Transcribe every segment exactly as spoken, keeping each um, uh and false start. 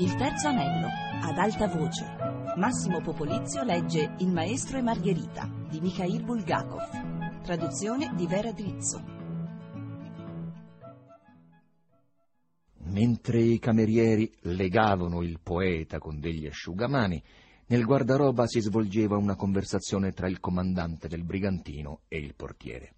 Il terzo anello, ad alta voce. Massimo Popolizio legge Il maestro e Margherita di Mikhail Bulgakov. Traduzione di Vera Drizzo. Mentre i camerieri legavano il poeta con degli asciugamani, nel guardaroba si svolgeva una conversazione tra il comandante del brigantino e il portiere.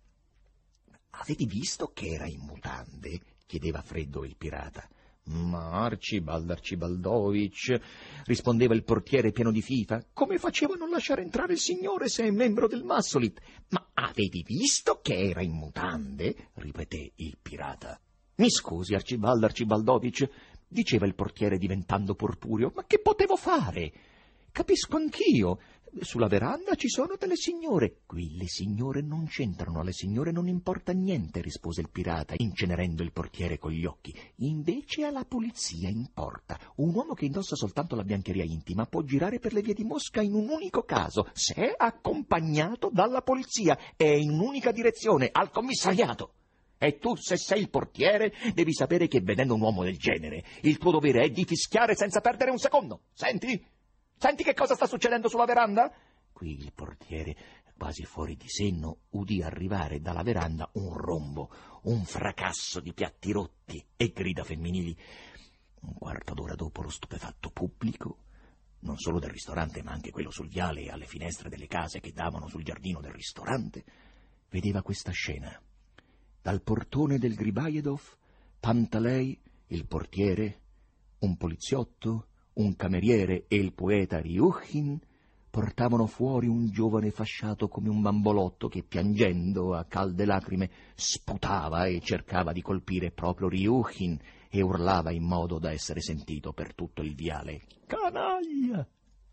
«Avete visto che era in mutande?» chiedeva freddo il pirata. «Ma Archibald Archibaldovich», rispondeva il portiere pieno di fifa, «come faceva a non lasciare entrare il signore se è membro del Massolit?» «Ma avete visto che era in mutande?» ripeté il pirata. «Mi scusi, Archibald Archibaldovich», diceva il portiere diventando purpureo, «ma che potevo fare? Capisco anch'io. Sulla veranda ci sono delle signore». «Qui le signore non c'entrano, alle signore non importa niente», rispose il pirata, incenerendo il portiere con gli occhi. «Invece alla polizia importa. Un uomo che indossa soltanto la biancheria intima può girare per le vie di Mosca in un unico caso, se è accompagnato dalla polizia e in un'unica direzione, al commissariato. E tu, se sei il portiere, devi sapere che vedendo un uomo del genere, il tuo dovere è di fischiare senza perdere un secondo. Senti? Senti che cosa sta succedendo sulla veranda?» Qui il portiere, quasi fuori di senno, udì arrivare dalla veranda un rombo, un fracasso di piatti rotti e grida femminili. Un quarto d'ora dopo lo stupefatto pubblico, non solo del ristorante ma anche quello sul viale e alle finestre delle case che davano sul giardino del ristorante, vedeva questa scena. Dal portone del Gribajedov, Pantalei, il portiere, un poliziotto, un cameriere e il poeta Ryukhin portavano fuori un giovane fasciato come un bambolotto che, piangendo a calde lacrime, sputava e cercava di colpire proprio Ryukhin e urlava in modo da essere sentito per tutto il viale. «Canaglia!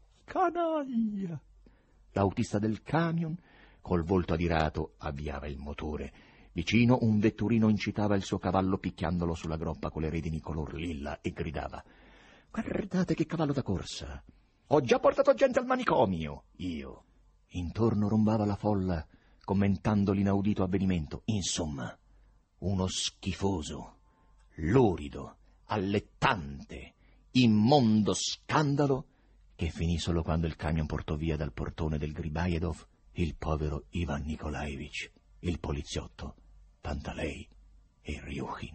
Canaglia!» L'autista del camion, col volto adirato, avviava il motore. Vicino un vetturino incitava il suo cavallo picchiandolo sulla groppa con le redini color lilla e gridava: «Guardate che cavallo da corsa! Ho già portato gente al manicomio, io!» Intorno rombava la folla, commentando l'inaudito avvenimento. Insomma, uno schifoso, lurido, allettante, immondo scandalo che finì solo quando il camion portò via dal portone del Gribajedov il povero Ivan Nikolaevich, il poliziotto, Pantalei e Ryukhin.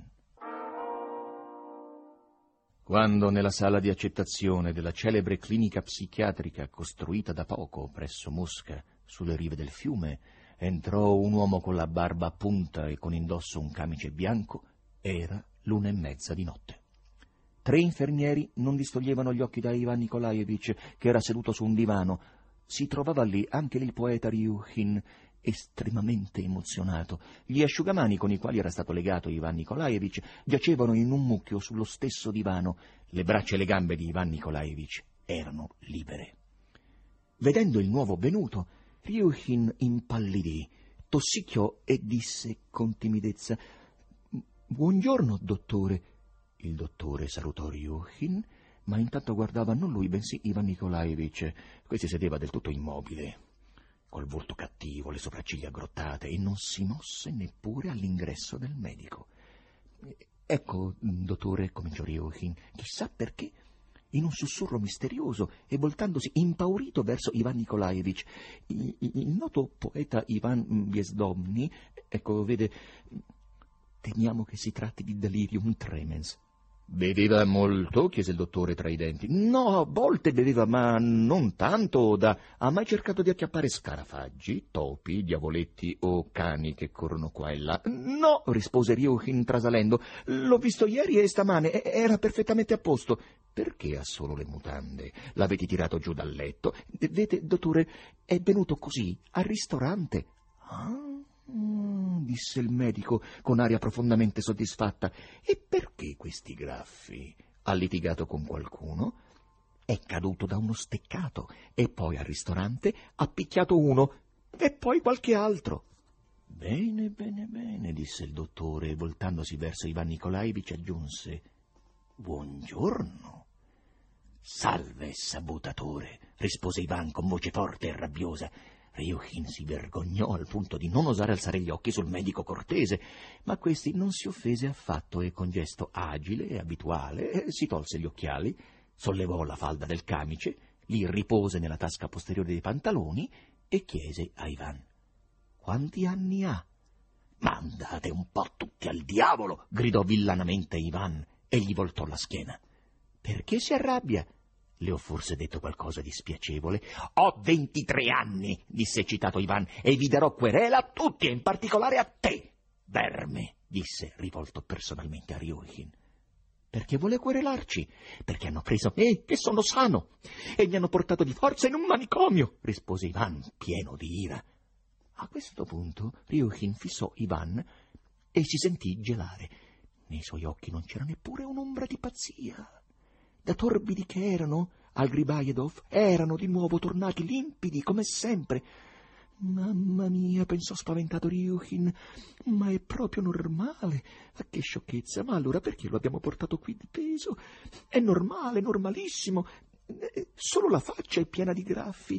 Quando nella sala di accettazione della celebre clinica psichiatrica costruita da poco presso Mosca, sulle rive del fiume, entrò un uomo con la barba a punta e con indosso un camice bianco, era l'una e mezza di notte. Tre infermieri non distoglievano gli occhi da Ivan Nikolaevich, che era seduto su un divano. Si trovava lì anche il poeta Ryukhin, estremamente emozionato. Gli asciugamani con i quali era stato legato Ivan Nikolaevich giacevano in un mucchio sullo stesso divano. Le braccia e le gambe di Ivan Nikolaevich erano libere. Vedendo il nuovo venuto, Ryukhin impallidì, tossicchiò e disse con timidezza: «Buongiorno, dottore». Il dottore salutò Ryukhin, ma intanto guardava non lui, bensì Ivan Nikolaevich. Questi sedeva del tutto immobile, col volto cattivo, le sopracciglia aggrottate, e non si mosse neppure all'ingresso del medico. «Ecco, dottore», cominciò Ryukhin, «chissà perché», in un sussurro misterioso e voltandosi impaurito verso Ivan Nikolaevich, il, il noto poeta Ivan Biesdomny, ecco, vede, temiamo che si tratti di delirium tremens». «Beveva molto?» chiese il dottore tra i denti. «No, a volte beveva, ma non tanto da... Ha mai cercato di acchiappare scarafaggi, topi, diavoletti o cani che corrono qua e là?» «No», rispose Ryukhin trasalendo, «l'ho visto ieri e stamane, e- era perfettamente a posto». «Perché ha solo le mutande? L'avete tirato giù dal letto?» «Vede, dottore, è venuto così, al ristorante». «Ah», disse il medico con aria profondamente soddisfatta. «E perché questi graffi? Ha litigato con qualcuno? È caduto da uno steccato e poi al ristorante ha picchiato uno e poi qualche altro». «Bene, bene, bene», disse il dottore e voltandosi verso Ivan Nikolaevich aggiunse: «Buongiorno». «Salve, sabotatore», rispose Ivan con voce forte e rabbiosa. Ryukhin si vergognò al punto di non osare alzare gli occhi sul medico cortese, ma questi non si offese affatto e con gesto agile e abituale si tolse gli occhiali, sollevò la falda del camice, li ripose nella tasca posteriore dei pantaloni e chiese a Ivan: «Quanti anni ha?» «Ma andate un po' tutti al diavolo!» gridò villanamente Ivan e gli voltò la schiena. «Perché si arrabbia? Le ho forse detto qualcosa di spiacevole?» «Ho ventitré anni», disse eccitato Ivan, «e vi darò querela a tutti, e in particolare a te, verme», disse, rivolto personalmente a Ryuhin. «Perché vuole querelarci?» «Perché hanno preso me, che sono sano, e mi hanno portato di forza in un manicomio», rispose Ivan, pieno di ira. A questo punto Ryuhin fissò Ivan e si sentì gelare. Nei suoi occhi non c'era neppure un'ombra di pazzia. Da torbidi che erano, al Gribajedov erano di nuovo tornati limpidi come sempre. «Mamma mia», pensò spaventato Ryuhin, «ma è proprio normale. Ah, che sciocchezza, ma allora perché lo abbiamo portato qui di peso? È normale, normalissimo. Solo la faccia è piena di graffi».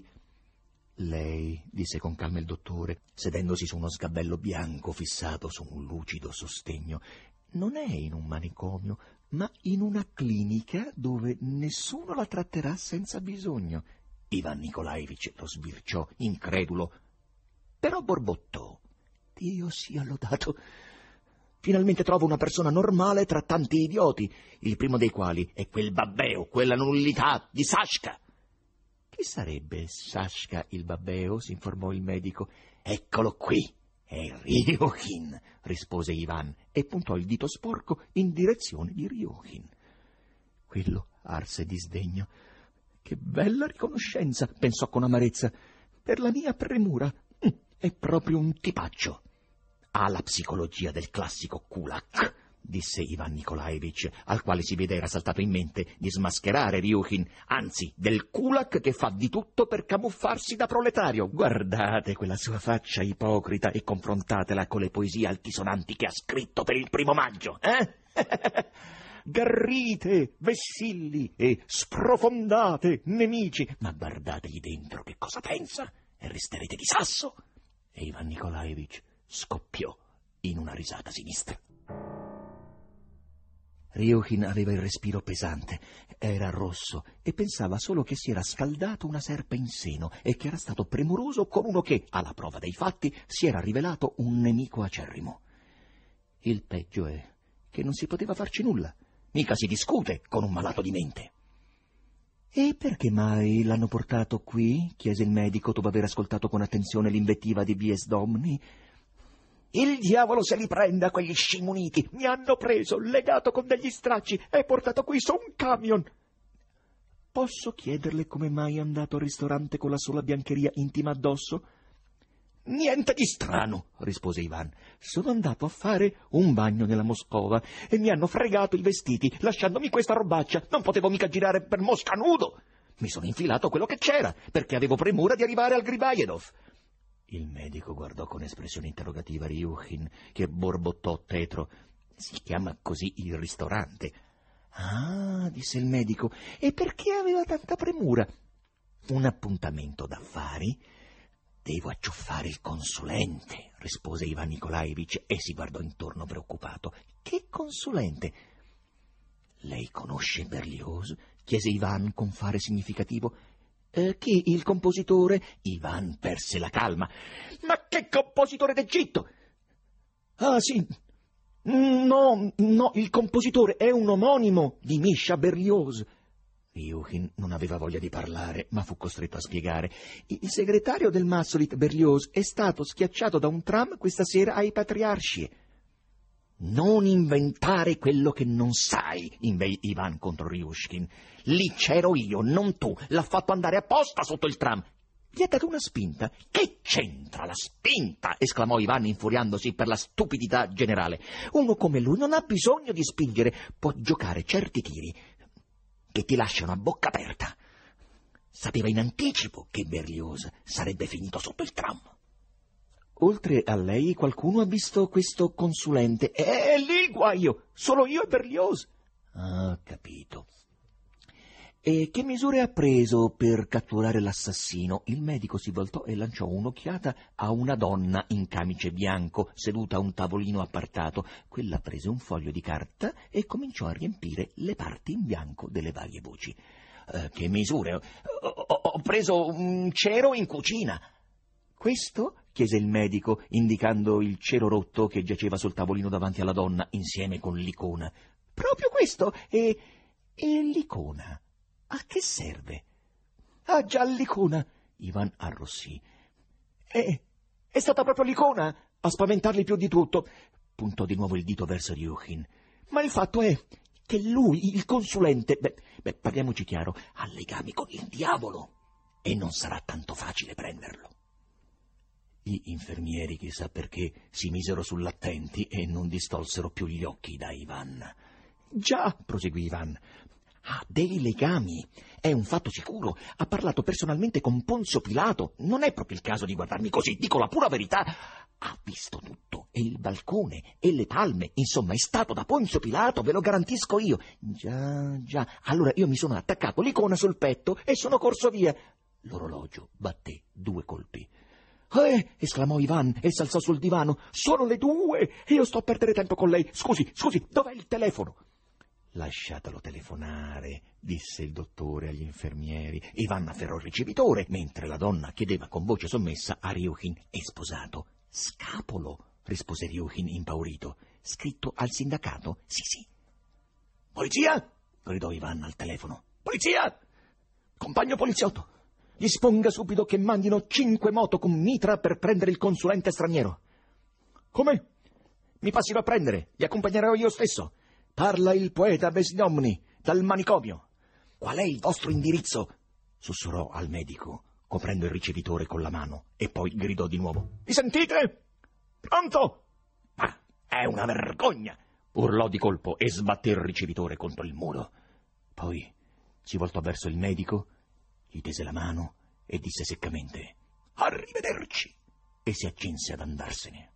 «Lei», disse con calma il dottore, sedendosi su uno sgabello bianco fissato su un lucido sostegno, «non è in un manicomio, ma in una clinica dove nessuno la tratterà senza bisogno». Ivan Nikolaevich lo sbirciò, incredulo, però borbottò: «Dio sia lodato! Finalmente trovo una persona normale tra tanti idioti, il primo dei quali è quel babbeo, quella nullità di Sashka». «Chi sarebbe Sashka il babbeo?» si informò il medico. «Eccolo qui, è Ryuhin», rispose Ivan e puntò il dito sporco in direzione di Ryuhin. Quello arse di sdegno. «Che bella riconoscenza», pensò con amarezza, «per la mia premura. È proprio un tipaccio». «Ha la psicologia del classico kulak», disse Ivan Nikolaevich, al quale si vede era saltato in mente di smascherare Ryuhin, anzi, del kulak che fa di tutto per camuffarsi da proletario. Guardate quella sua faccia ipocrita e confrontatela con le poesie altisonanti che ha scritto per il primo maggio, eh? Garrite, vessilli e sprofondate nemici. Ma guardategli dentro che cosa pensa e resterete di sasso. E Ivan Nikolaevich scoppiò in una risata sinistra. Ryuhin aveva il respiro pesante, era rosso e pensava solo che si era scaldato una serpe in seno e che era stato premuroso con uno che, alla prova dei fatti, si era rivelato un nemico acerrimo. Il peggio è che non si poteva farci nulla, mica si discute con un malato di mente. «E perché mai l'hanno portato qui?» chiese il medico dopo aver ascoltato con attenzione l'invettiva di Biesdomni. «Il diavolo se li prenda quegli scimuniti! Mi hanno preso, legato con degli stracci e portato qui su un camion!» «Posso chiederle come mai è andato al ristorante con la sola biancheria intima addosso?» «Niente di strano», rispose Ivan. «Sono andato a fare un bagno nella Moscova e mi hanno fregato i vestiti, lasciandomi questa robaccia. Non potevo mica girare per Mosca nudo. Mi sono infilato quello che c'era, perché avevo premura di arrivare al Gribajedov». Il medico guardò con espressione interrogativa Ryuhin, che borbottò tetro. «Si chiama così il ristorante?» «Ah», disse il medico, «e perché aveva tanta premura?» «Un appuntamento d'affari?» «Devo acciuffare il consulente», rispose Ivan Nikolaevich e si guardò intorno preoccupato. «Che consulente?» «Lei conosce Berlioz?» chiese Ivan con fare significativo. Eh, «Chi, il compositore?» Ivan perse la calma. «Ma che compositore d'Egitto?» «Ah, sì. No, no, il compositore è un omonimo di Misha Berlioz». Ryuhin non aveva voglia di parlare, ma fu costretto a spiegare. «Il segretario del Massolit Berlioz è stato schiacciato da un tram questa sera ai Patriarci». «Non inventare quello che non sai», inveì Ivan contro Ryushkin. «Lì c'ero io, non tu. L'ha fatto andare apposta sotto il tram. Gli ha dato una spinta». «Che c'entra la spinta?» esclamò Ivan infuriandosi per la stupidità generale. «Uno come lui non ha bisogno di spingere, può giocare certi tiri che ti lasciano a bocca aperta. Sapeva in anticipo che Berlioz sarebbe finito sotto il tram». «Oltre a lei qualcuno ha visto questo consulente?» «È lì il guaio, solo io e Berlioz». «Ah, capito. E che misure ha preso per catturare l'assassino? Il medico si voltò e lanciò un'occhiata a una donna in camice bianco, seduta a un tavolino appartato. Quella prese un foglio di carta e cominciò a riempire le parti in bianco delle varie voci. Eh, che misure? Ho, ho, ho preso un cero in cucina. Questo? Chiese il medico, indicando il cero rotto che giaceva sul tavolino davanti alla donna, insieme con l'icona. Proprio questo? E, e l'icona? A che serve? Ah, già, l'icona. Ivan arrossì. È, è stata proprio l'icona a spaventarli più di tutto. Puntò di nuovo il dito verso Ryukin. Ma il fatto è che lui, il consulente, beh, beh, parliamoci chiaro, ha legami con il diavolo e non sarà tanto facile prenderlo. Gli infermieri, chissà perché, si misero sull'attenti e non distolsero più gli occhi da Ivan. Già, proseguì Ivan, ha dei legami, è un fatto sicuro, ha parlato personalmente con Ponzio Pilato, non è proprio il caso di guardarmi così, dico la pura verità, ha visto tutto, e il balcone, e le palme, insomma è stato da Ponzio Pilato, ve lo garantisco io. Già, già, allora io mi sono attaccato l'icona sul petto e sono corso via. L'orologio batté due colpi. Eh, esclamò Ivan e s'alzò sul divano, sono le due, io sto a perdere tempo con lei, scusi, scusi, dov'è il telefono? Lasciatelo telefonare, disse il dottore agli infermieri. Ivan afferrò il ricevitore, mentre la donna chiedeva con voce sommessa a Ryukin: è sposato? Scapolo, rispose Ryukin impaurito. Scritto al sindacato? Sì, sì. Polizia? Gridò Ivan al telefono. Polizia! Compagno poliziotto, disponga subito che mandino cinque moto con mitra per prendere il consulente straniero. Come? Mi passino a prendere, li accompagnerò io stesso. Parla il poeta Besdomni, dal manicomio. Qual è il vostro indirizzo? Sussurrò al medico, coprendo il ricevitore con la mano, e poi gridò di nuovo. Mi sentite? Pronto? Ma è una vergogna! Urlò di colpo e sbatté il ricevitore contro il muro. Poi si voltò verso il medico, gli tese la mano e disse seccamente: arrivederci! E si accinse ad andarsene.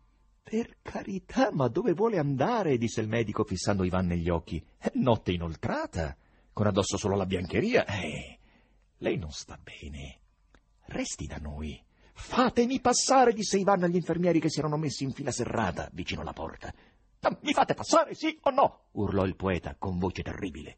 Per carità, ma dove vuole andare? Disse il medico fissando Ivan negli occhi. È notte inoltrata, con addosso solo la biancheria. Eh, lei non sta bene. Resti da noi. Fatemi passare, disse Ivan agli infermieri che si erano messi in fila serrata vicino alla porta. Mi fate passare, sì o no? Urlò il poeta con voce terribile.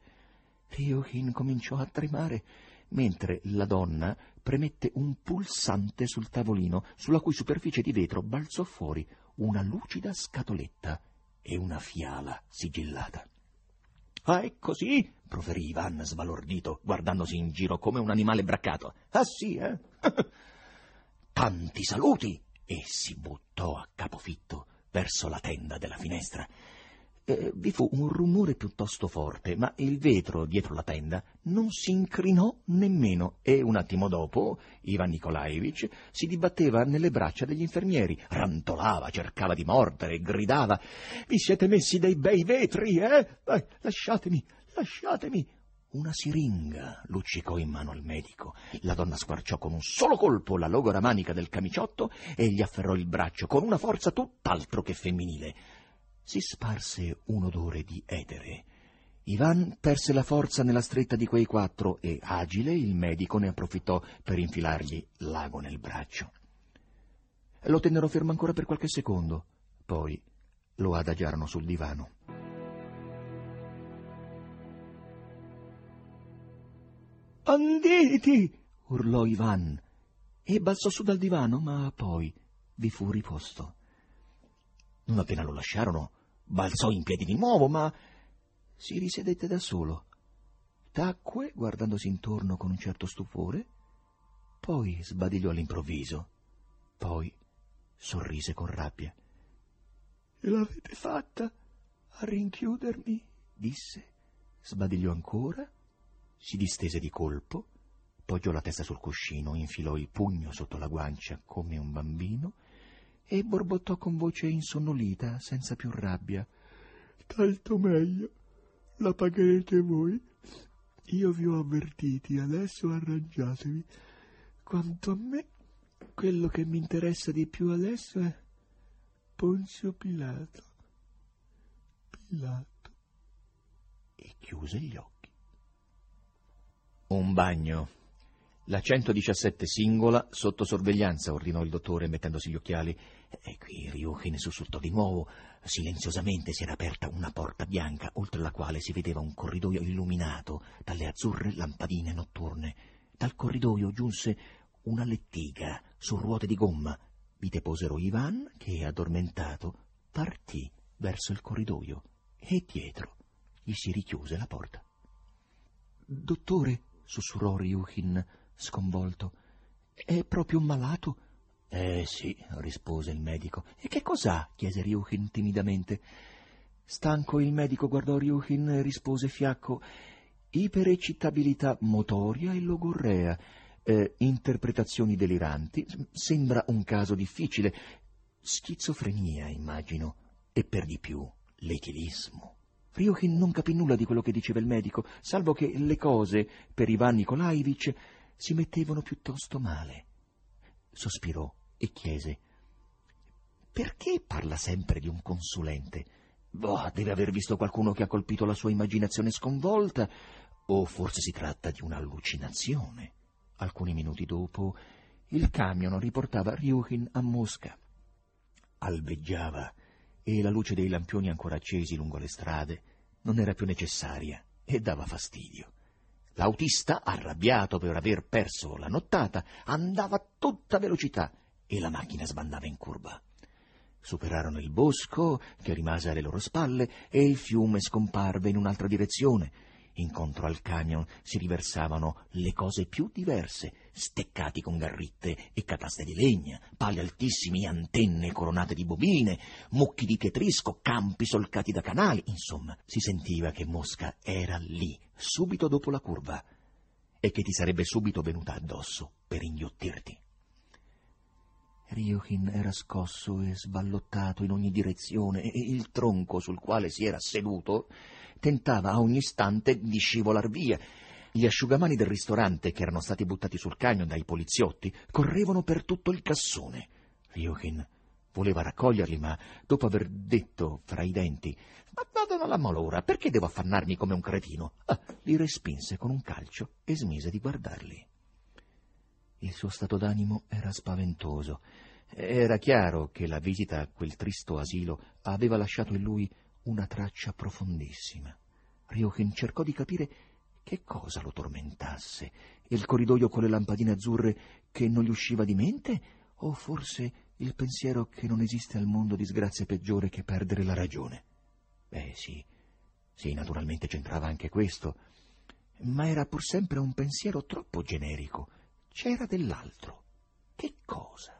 Ryukin cominciò a tremare, mentre la donna premette un pulsante sul tavolino, sulla cui superficie di vetro balzò fuori una lucida scatoletta e una fiala sigillata. Ah, è così? Proferì Ivan sbalordito, guardandosi in giro come un animale braccato. Ah sì, eh? Tanti saluti! E si buttò a capofitto verso la tenda della finestra. Eh, vi fu un rumore piuttosto forte, ma il vetro dietro la tenda non si incrinò nemmeno, e un attimo dopo Ivan Nikolaevich si dibatteva nelle braccia degli infermieri, rantolava, cercava di mordere, gridava: vi siete messi dei bei vetri, eh? Dai, lasciatemi, lasciatemi! Una siringa luccicò in mano al medico. La donna squarciò con un solo colpo la logora manica del camiciotto e gli afferrò il braccio con una forza tutt'altro che femminile. Si sparse un odore di etere. Ivan perse la forza nella stretta di quei quattro e, agile, il medico ne approfittò per infilargli l'ago nel braccio. Lo tennero fermo ancora per qualche secondo, poi lo adagiarono sul divano. «Anditi!» urlò Ivan e balzò su dal divano, ma poi vi fu riposto. Non appena lo lasciarono, balzò in piedi di nuovo, ma si risedette da solo. Tacque, guardandosi intorno con un certo stupore, poi sbadigliò all'improvviso, poi sorrise con rabbia. «Ce l'avete fatta a rinchiudermi?» disse, sbadigliò ancora, si distese di colpo, poggiò la testa sul cuscino, infilò il pugno sotto la guancia come un bambino e borbottò con voce insonnolita, senza più rabbia: «Tanto meglio, la pagherete voi. Io vi ho avvertiti, adesso arrangiatevi. Quanto a me, quello che mi interessa di più adesso è Ponzio Pilato. Pilato». E chiuse gli occhi. Un bagno. La centodiciassette singola sotto sorveglianza, ordinò il dottore mettendosi gli occhiali. E qui Ryukin sussultò di nuovo. Silenziosamente si era aperta una porta bianca, oltre la quale si vedeva un corridoio illuminato dalle azzurre lampadine notturne. Dal corridoio giunse una lettiga su ruote di gomma. Vi deposero Ivan, che, addormentato, partì verso il corridoio e dietro gli si richiuse la porta. «Dottore», sussurrò Ryukin, sconvolto, «è proprio un malato?» «Eh sì», rispose il medico. «E che cos'ha?» chiese Ryukin timidamente. Stanco il medico guardò Ryukin e rispose fiacco: «Iperecitabilità motoria e logorrea, eh, interpretazioni deliranti, sembra un caso difficile, schizofrenia, immagino, e per di più l'etilismo». Ryukin non capì nulla di quello che diceva il medico, salvo che le cose per Ivan Nikolaevich si mettevano piuttosto male. Sospirò e chiese: «Perché parla sempre di un consulente? Boh, deve aver visto qualcuno che ha colpito la sua immaginazione sconvolta, o forse si tratta di un'allucinazione». Alcuni minuti dopo il camion riportava Ryukin a Mosca. Albeggiava e la luce dei lampioni ancora accesi lungo le strade non era più necessaria e dava fastidio. L'autista, arrabbiato per aver perso la nottata, andava a tutta velocità e la macchina sbandava in curva. Superarono il bosco, che rimase alle loro spalle, e il fiume scomparve in un'altra direzione. Incontro al camion si riversavano le cose più diverse: steccati con garritte e cataste di legna, pali altissimi e antenne coronate di bobine, mucchi di pietrisco, campi solcati da canali. Insomma, si sentiva che Mosca era lì, subito dopo la curva, e che ti sarebbe subito venuta addosso per inghiottirti. Ryukin era scosso e sballottato in ogni direzione, e il tronco sul quale si era seduto tentava a ogni istante di scivolar via. Gli asciugamani del ristorante, che erano stati buttati sul camion dai poliziotti, correvano per tutto il cassone. Ryukin voleva raccoglierli, ma dopo aver detto fra i denti: «Ma vado alla malora, perché devo affannarmi come un cretino?» Ah, li respinse con un calcio e smise di guardarli. Il suo stato d'animo era spaventoso. Era chiaro che la visita a quel tristo asilo aveva lasciato in lui una traccia profondissima. Ryukin cercò di capire che cosa lo tormentasse: il corridoio con le lampadine azzurre che non gli usciva di mente, o forse il pensiero che non esiste al mondo disgrazia peggiore che perdere la ragione. Beh, sì, sì, naturalmente c'entrava anche questo, ma era pur sempre un pensiero troppo generico. C'era dell'altro. Che cosa?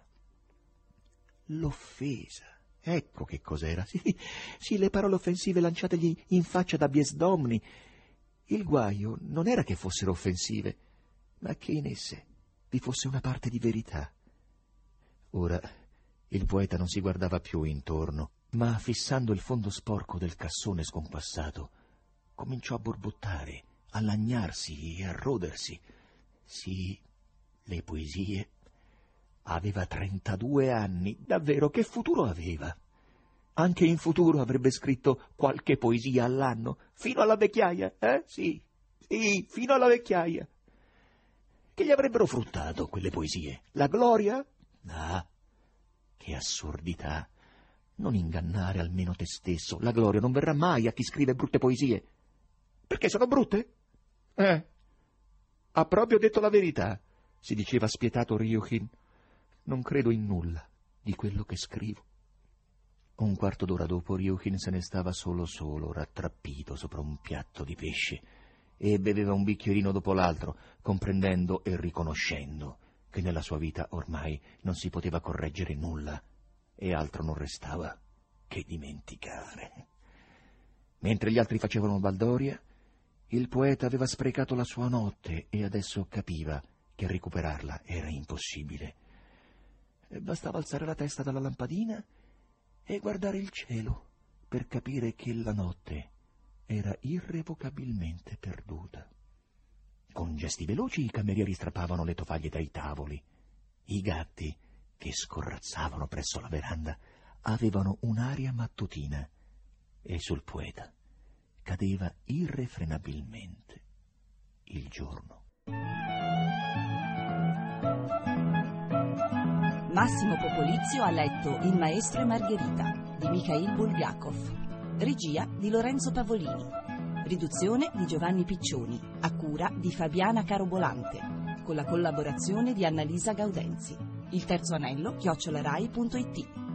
L'offesa. Ecco che cos'era. Sì, sì, le parole offensive lanciategli in faccia da Biesdomni. Il guaio non era che fossero offensive, ma che in esse vi fosse una parte di verità. Ora il poeta non si guardava più intorno, ma fissando il fondo sporco del cassone sconquassato, cominciò a borbottare, a lagnarsi e a rodersi. Sì, le poesie. Aveva trentadue anni, davvero, che futuro aveva? Anche in futuro avrebbe scritto qualche poesia all'anno, fino alla vecchiaia, eh? Sì, sì, fino alla vecchiaia. Che gli avrebbero fruttato quelle poesie? La gloria? Ah, che assurdità! Non ingannare almeno te stesso. La gloria non verrà mai a chi scrive brutte poesie. Perché sono brutte? Eh, ha proprio detto la verità, si diceva spietato Ryukin. Non credo in nulla di quello che scrivo. Un quarto d'ora dopo Ryukin se ne stava solo solo, rattrappito sopra un piatto di pesce, e beveva un bicchierino dopo l'altro, comprendendo e riconoscendo che nella sua vita ormai non si poteva correggere nulla e altro non restava che dimenticare. Mentre gli altri facevano baldoria, il poeta aveva sprecato la sua notte e adesso capiva che recuperarla era impossibile. Bastava alzare la testa dalla lampadina e guardare il cielo per capire che la notte era irrevocabilmente perduta. Con gesti veloci i camerieri strappavano le tovaglie dai tavoli. I gatti, che scorrazzavano presso la veranda, avevano un'aria mattutina, e sul poeta cadeva irrefrenabilmente il giorno. Massimo Popolizio ha letto Il maestro e Margherita di Mikhail Bulgakov, regia di Lorenzo Pavolini, riduzione di Giovanni Piccioni, a cura di Fabiana Carobolante, con la collaborazione di Annalisa Gaudenzi. Il terzo anello chiocciola rai punto it.